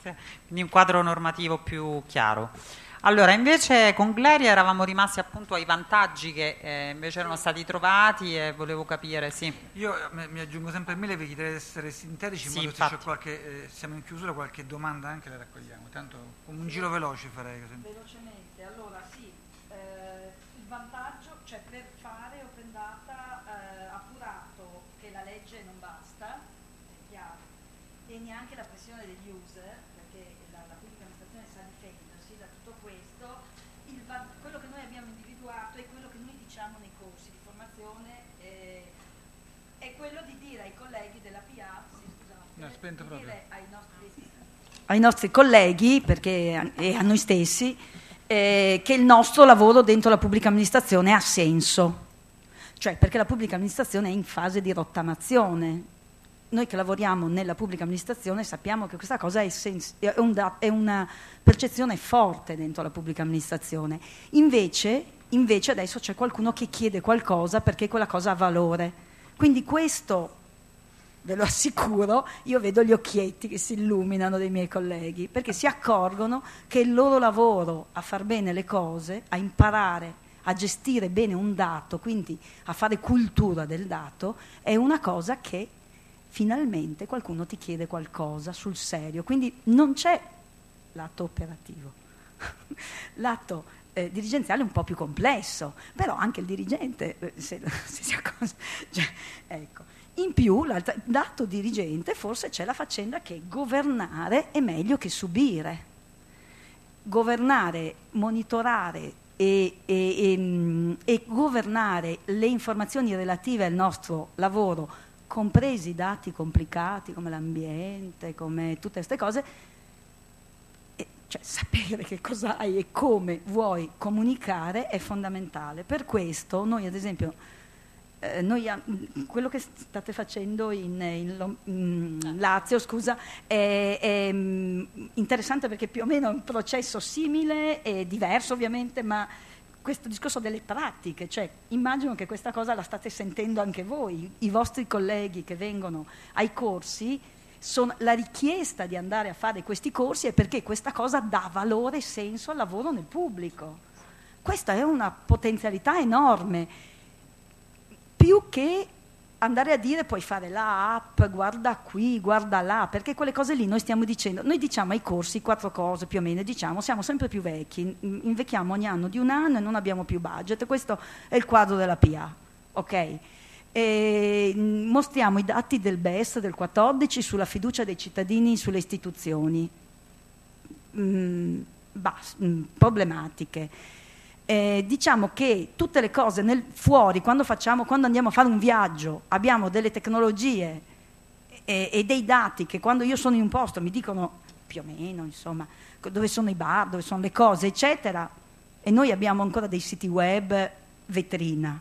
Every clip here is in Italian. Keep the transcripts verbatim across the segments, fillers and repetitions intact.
Sì, quindi un quadro normativo più chiaro. Allora, invece con Gleria eravamo rimasti appunto ai vantaggi che eh, invece erano stati trovati e volevo capire, sì. Io eh, mi mi aggiungo sempre a mille, vi chiederei di essere sintetici, in Sì, modo che se c'è infatti. qualche, eh, siamo in chiusura, qualche domanda anche la raccogliamo. Tanto con un giro veloce farei così. Velocemente, allora sì, eh, il vantaggio, cioè per fare open data eh, appurato che la legge non basta, è chiaro, e neanche la pressione degli user, perché la, la pubblica amministrazione sa difendersi da tutto questo, il va- quello che noi abbiamo individuato è quello che noi diciamo nei corsi di formazione, eh, è quello di dire ai colleghi della P A, sì, scusate, No, spento di proprio. dire ai nostri, ai nostri colleghi perché, e a noi stessi eh, che il nostro lavoro dentro la pubblica amministrazione ha senso, cioè perché la pubblica amministrazione è in fase di rottamazione. Noi che lavoriamo nella pubblica amministrazione sappiamo che questa cosa è, sens- è, un da- è una percezione forte dentro la pubblica amministrazione. Invece, invece adesso c'è qualcuno che chiede qualcosa perché quella cosa ha valore. Quindi questo, ve lo assicuro, io vedo gli occhietti che si illuminano dei miei colleghi, perché si accorgono che il loro lavoro a far bene le cose, a imparare a gestire bene un dato, quindi a fare cultura del dato, è una cosa che finalmente qualcuno ti chiede qualcosa sul serio. Quindi non c'è lato operativo. Lato eh, dirigenziale è un po' più complesso, però anche il dirigente, eh, se, se si accorge, cioè, ecco. In più, l'altro lato dirigente, forse c'è la faccenda che governare è meglio che subire. Governare, monitorare e, e, e, e governare le informazioni relative al nostro lavoro, compresi i dati complicati come l'ambiente, come tutte queste cose, e, cioè sapere che cosa hai e come vuoi comunicare è fondamentale. Per questo noi, ad esempio, eh, noi, quello che state facendo in, in, in Lazio, scusa, è, è interessante perché più o meno è un processo simile e diverso ovviamente, ma questo discorso delle pratiche, cioè immagino che questa cosa la state sentendo anche voi, i vostri colleghi che vengono ai corsi, sono, la richiesta di andare a fare questi corsi è perché questa cosa dà valore e senso al lavoro nel pubblico. Questa è una potenzialità enorme, più che andare a dire puoi fare la app, guarda qui, guarda là, perché quelle cose lì noi stiamo dicendo, noi diciamo ai corsi quattro cose più o meno, diciamo siamo sempre più vecchi, invecchiamo ogni anno di un anno e non abbiamo più budget, questo è il quadro della P A, ok? E mostriamo i dati del B E S del quattordici sulla fiducia dei cittadini sulle istituzioni, mm, bas- mm, problematiche. Eh, diciamo che tutte le cose nel, fuori, quando, facciamo, quando andiamo a fare un viaggio, abbiamo delle tecnologie e, e dei dati che quando io sono in un posto mi dicono più o meno, insomma, dove sono i bar, dove sono le cose, eccetera, e noi abbiamo ancora dei siti web vetrina.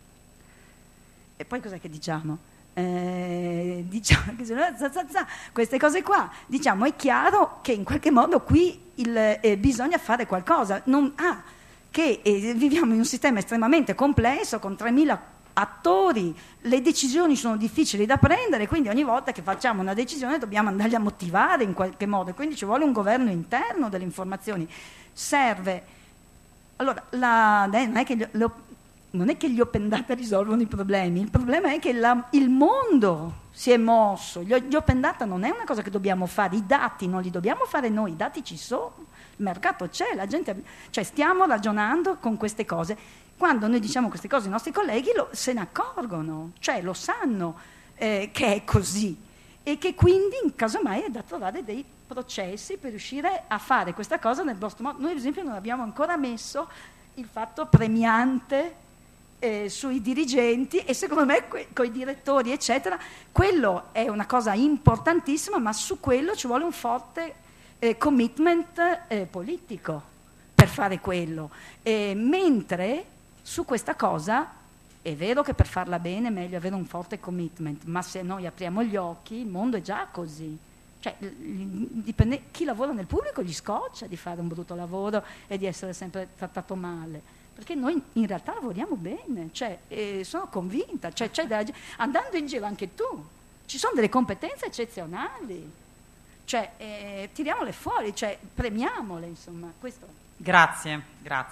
E poi cos'è che diciamo? Eh, diciamo che za, za, za, queste cose qua, diciamo, è chiaro che in qualche modo qui il, eh, bisogna fare qualcosa. Non, ah, che eh, viviamo in un sistema estremamente complesso con tremila attori, le decisioni sono difficili da prendere, quindi ogni volta che facciamo una decisione dobbiamo andarli a motivare in qualche modo, quindi ci vuole un governo interno delle informazioni. Serve. Allora, la, eh, non, è che gli, lo, non è che gli open data risolvono i problemi, il problema è che la, il mondo si è mosso, gli, gli open data non è una cosa che dobbiamo fare, i dati non li dobbiamo fare noi, i dati ci sono. Il mercato c'è, la gente, cioè stiamo ragionando con queste cose. Quando noi diciamo queste cose ai nostri colleghi lo, se ne accorgono, cioè lo sanno eh, che è così e che quindi in caso mai è da trovare dei processi per riuscire a fare questa cosa nel vostro modo. Noi ad esempio non abbiamo ancora messo il fatto premiante eh, sui dirigenti e secondo me que- con i direttori eccetera, quello è una cosa importantissima, ma su quello ci vuole un forte Eh, commitment eh, politico per fare quello, eh, mentre su questa cosa è vero che per farla bene è meglio avere un forte commitment, ma se noi apriamo gli occhi il mondo è già così, cioè, dipende, chi lavora nel pubblico gli scoccia di fare un brutto lavoro e di essere sempre trattato male, perché noi in realtà lavoriamo bene, cioè, eh, sono convinta, cioè, c'è della, andando in giro anche tu ci sono delle competenze eccezionali. cioè, eh, tiriamole fuori, cioè, premiamole, insomma. Questo. Grazie, grazie.